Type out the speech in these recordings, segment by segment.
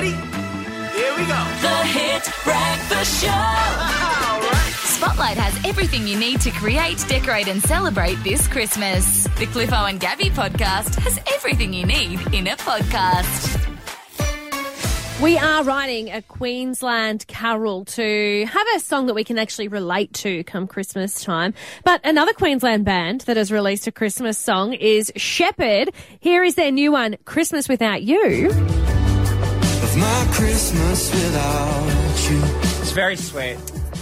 ready? Here we go. The Hit Breakfast Show. All right. Spotlight has everything you need to create, decorate and celebrate this Christmas. The Cliffo and Gabby podcast has everything you need in a podcast. We are writing a Queensland carol to have a song that we can actually relate to come Christmas time. But another Queensland band that has released a Christmas song is Shepherd. Here is their new one, Christmas Without You. Of my Christmas without you. It's very sweet.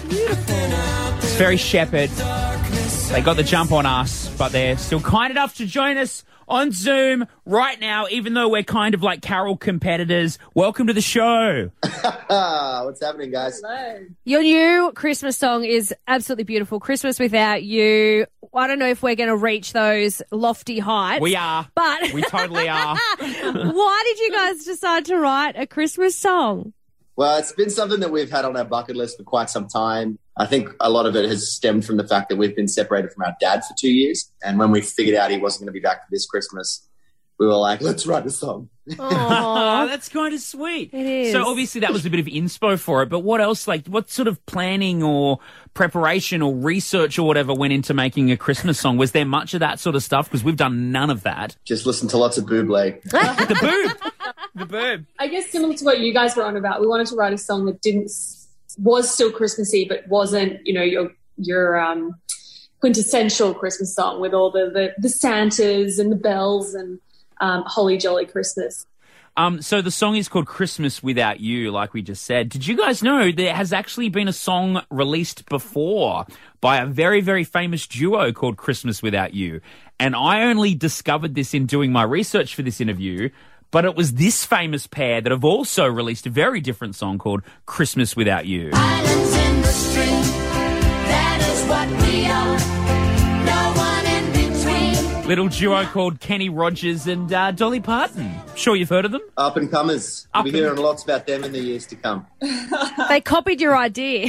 It's very Shepherd. They got the jump on us, but they're still kind enough to join us on Zoom right now, even though we're kind of like carol competitors. Welcome to the show. What's happening, guys? Hello. Your new Christmas song is absolutely beautiful, Christmas Without You. I don't know if we're going to reach those lofty heights. We are. But we totally are. Why did you guys decide to write a Christmas song? Well, it's been something that we've had on our bucket list for quite some time. I think a lot of it has stemmed from the fact that we've been separated from our dad for 2 years. And when we figured out he wasn't going to be back for this Christmas, we were like, let's write a song. Oh, that's kind of sweet. It is. So obviously that was a bit of inspo for it, but what else, like what sort of planning or preparation or research or whatever went into making a Christmas song? Was there much of that sort of stuff? Because we've done none of that. Just listen to lots of Bublé. The boob. The boob. I guess similar to what you guys were on about, we wanted to write a song that was still Christmassy, but wasn't, your quintessential Christmas song with all the Santas and the bells and Holly Jolly Christmas. So the song is called Christmas Without You, like we just said. Did you guys know there has actually been a song released before by a very, very famous duo called Christmas Without You? And I only discovered this in doing my research for this interview, but it was this famous pair that have also released a very different song called Christmas Without You. Islands in the stream, that is what we are. No one in between. Little duo called Kenny Rogers and Dolly Parton. Sure you've heard of them? Up and comers. We'll be hearing lots about them in the years to come. They copied your idea.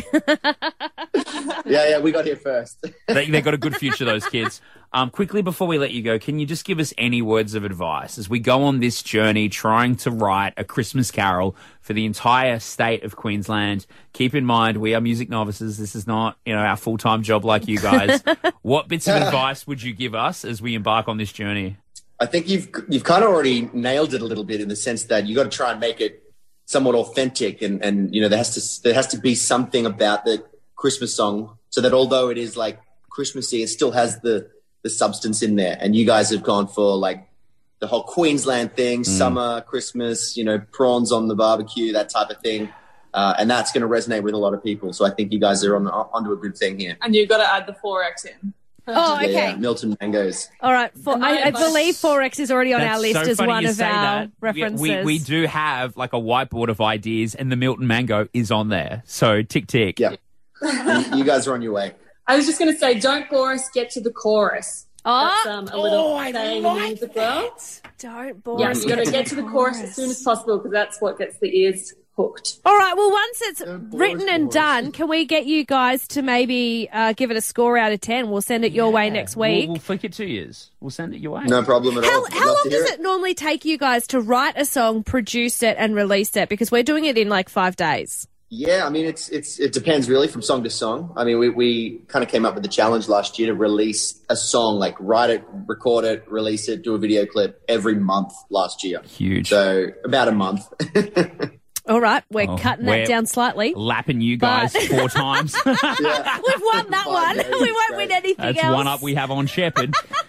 Yeah, we got here first. They got a good future, those kids. Quickly before we let you go, can you just give us any words of advice as we go on this journey trying to write a Christmas carol for the entire state of Queensland? Keep in mind, we are music novices. This is not, our full-time job like you guys. What bits of advice would you give us as we embark on this journey? I think you've kind of already nailed it a little bit in the sense that you got to try and make it somewhat authentic, and there has to be something about the Christmas song so that although it is like Christmassy, it still has the substance in there. And you guys have gone for like the whole Queensland thing, summer, Christmas, prawns on the barbecue, that type of thing. And that's going to resonate with a lot of people. So I think you guys are onto a good thing here. And you've got to add the 4X in. Oh, okay. Yeah, Milton Mangoes. All right. I believe 4X is already on our list so as funny one you of say our that. references. We do have like a whiteboard of ideas, and the Milton Mango is on there. So tick, tick. Yeah. You guys are on your way. I was just going to say, don't bore us, get to the chorus. Oh, That's a little saying in the music world. Don't bore Yeah, us. you got to get to the chorus as soon as possible because that's what gets the ears hooked. All right. Well, once it's written and done, can we get you guys to maybe give it a score out of 10? We'll send it your way next week. We'll flick it to you. We'll send it your way. No problem at all. How long does it normally take you guys to write a song, produce it, and release it? Because we're doing it in like 5 days. Yeah, I mean, it depends really from song to song. I mean, we kind of came up with the challenge last year to release a song, like write it, record it, release it, do a video clip every month last year. Huge. So about a month. All right, we're cutting that down slightly. Lapping you guys 4 times. Yeah. We've won that one. We won't win anything That's else. one up we have on Shepherd.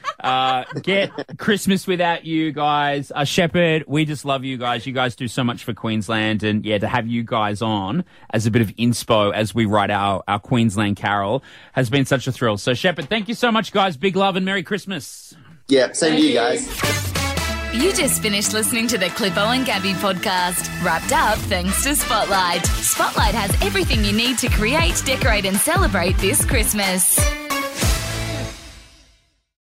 Get Christmas Without You, guys. Shepherd, we just love you guys. You guys do so much for Queensland. And, to have you guys on as a bit of inspo as we write our Queensland carol has been such a thrill. So, Shepherd, thank you so much, guys. Big love and Merry Christmas. Yeah, same to you guys. You just finished listening to the Cliffo and Gabby podcast, wrapped up thanks to Spotlight. Spotlight has everything you need to create, decorate and celebrate this Christmas.